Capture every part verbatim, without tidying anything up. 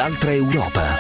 l'altra Europa.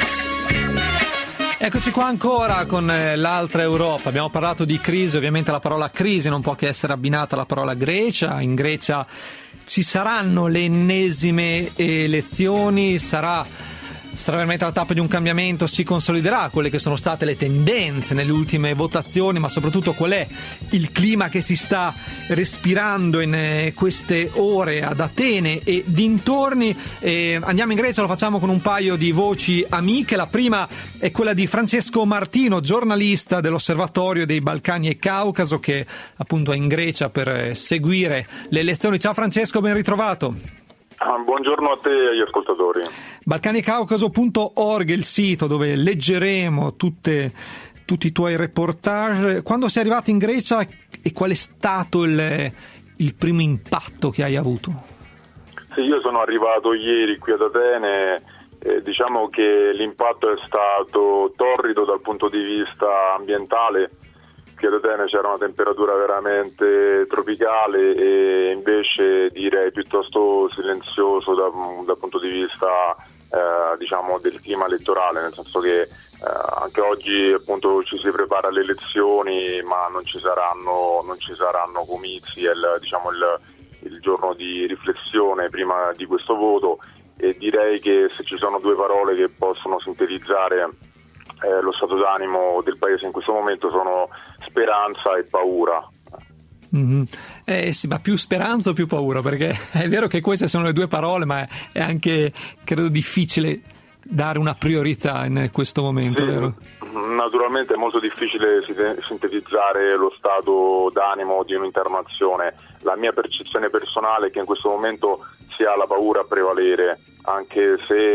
Eccoci qua ancora con l'altra Europa. Abbiamo parlato di crisi, ovviamente la parola crisi non può che essere abbinata alla parola Grecia. In Grecia ci saranno le ennesime elezioni, sarà sarà veramente la tappa di un cambiamento, si consoliderà quelle che sono state le tendenze nelle ultime votazioni, ma soprattutto qual è il clima che si sta respirando in queste ore ad Atene e dintorni. E andiamo in Grecia, lo facciamo con un paio di voci amiche. La prima è quella di Francesco Martino, giornalista dell'Osservatorio dei Balcani e Caucaso, che appunto è in Grecia per seguire le elezioni. Ciao Francesco, ben ritrovato. Buongiorno a te e agli ascoltatori. balcani caucaso punto org è il sito dove leggeremo tutte, tutti i tuoi reportage. Quando sei arrivato in Grecia e qual è stato il, il primo impatto che hai avuto? Sì, io sono arrivato ieri qui ad Atene. Eh, diciamo che l'impatto è stato torrido dal punto di vista ambientale. Qui ad Atene c'era una temperatura veramente tropicale e invece direi piuttosto silenzioso da, dal punto di vista eh, diciamo del clima elettorale, nel senso che eh, anche oggi appunto ci si prepara alle elezioni, ma non ci saranno non ci saranno comizi, è il, diciamo il, il giorno di riflessione prima di questo voto, e direi che se ci sono due parole che possono sintetizzare Eh, lo stato d'animo del paese in questo momento sono speranza e paura. Mm-hmm. Eh sì, ma più speranza o più paura? Perché è vero che queste sono le due parole, ma è anche, credo, difficile dare una priorità in questo momento, sì, vero? Naturalmente è molto difficile sintetizzare lo stato d'animo di un'intera nazione. La mia percezione personale è che in questo momento sia la paura a prevalere, anche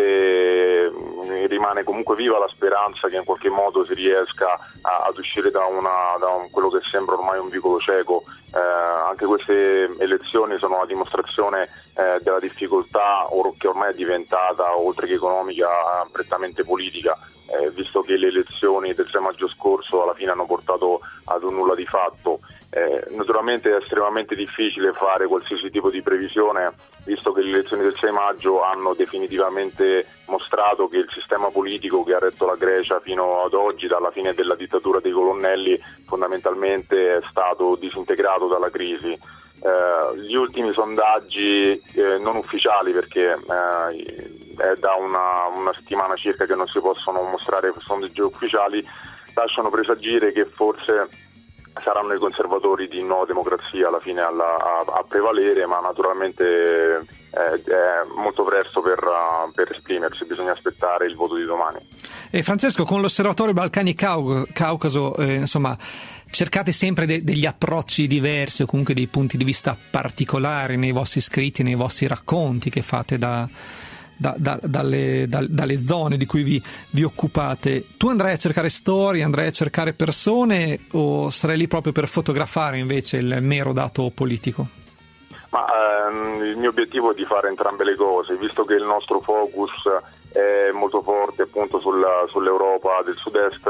se rimane comunque viva la speranza che in qualche modo si riesca a, ad uscire da, una, da un, quello che sembra ormai un vicolo cieco. Eh, anche queste elezioni sono una dimostrazione eh, della difficoltà or- che ormai è diventata, oltre che economica, prettamente politica, eh, visto che le elezioni del sei maggio scorso alla fine hanno portato ad un nulla di fatto. Eh, naturalmente è estremamente difficile fare qualsiasi tipo di previsione, visto che le elezioni del sei maggio hanno definitivamente mostrato che il sistema politico che ha retto la Grecia fino ad oggi, dalla fine della dittatura dei colonnelli, fondamentalmente è stato disintegrato dalla crisi. Eh, gli ultimi sondaggi eh, non ufficiali, perché eh, è da una, una settimana circa che non si possono mostrare sondaggi ufficiali, lasciano presagire che forse saranno i conservatori di Nuova Democrazia alla fine alla, a, a prevalere, ma naturalmente eh, è molto presto per, uh, per esprimersi, bisogna aspettare il voto di domani. E Francesco, con l'Osservatorio Balcani Cau- Caucaso, eh, insomma, cercate sempre de- degli approcci diversi o comunque dei punti di vista particolari nei vostri scritti, nei vostri racconti che fate da... Da, da, dalle, da, dalle zone di cui vi, vi occupate. Tu andrai a cercare storie, andrai a cercare persone, o sarai lì proprio per fotografare invece il mero dato politico? Ma ehm, il mio obiettivo è di fare entrambe le cose, visto che il nostro focus è molto forte appunto sulla, sull'Europa del sud-est.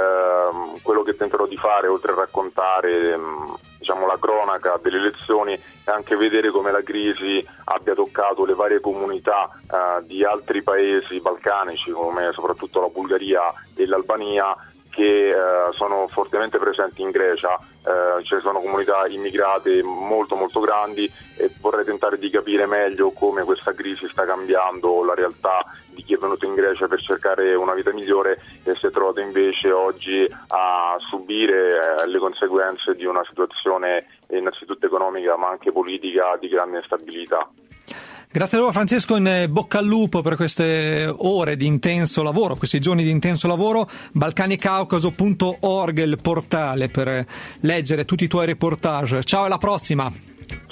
Ehm, quello che tenterò di fare, oltre a raccontare ehm, diciamo la cronaca delle elezioni, e anche vedere come la crisi abbia toccato le varie comunità eh, di altri paesi balcanici, come soprattutto la Bulgaria e l'Albania, che eh, sono fortemente presenti in Grecia. Eh, ci sono comunità immigrate molto molto grandi, e vorrei tentare di capire meglio come questa crisi sta cambiando la realtà di chi è venuto in Grecia per cercare una vita migliore e si è trovato invece oggi a subire eh, le conseguenze di una situazione innanzitutto economica ma anche politica di grande instabilità. Grazie a loro Francesco, in bocca al lupo per queste ore di intenso lavoro, questi giorni di intenso lavoro. balcani caucaso punto org è il portale per leggere tutti i tuoi reportage. Ciao, alla prossima!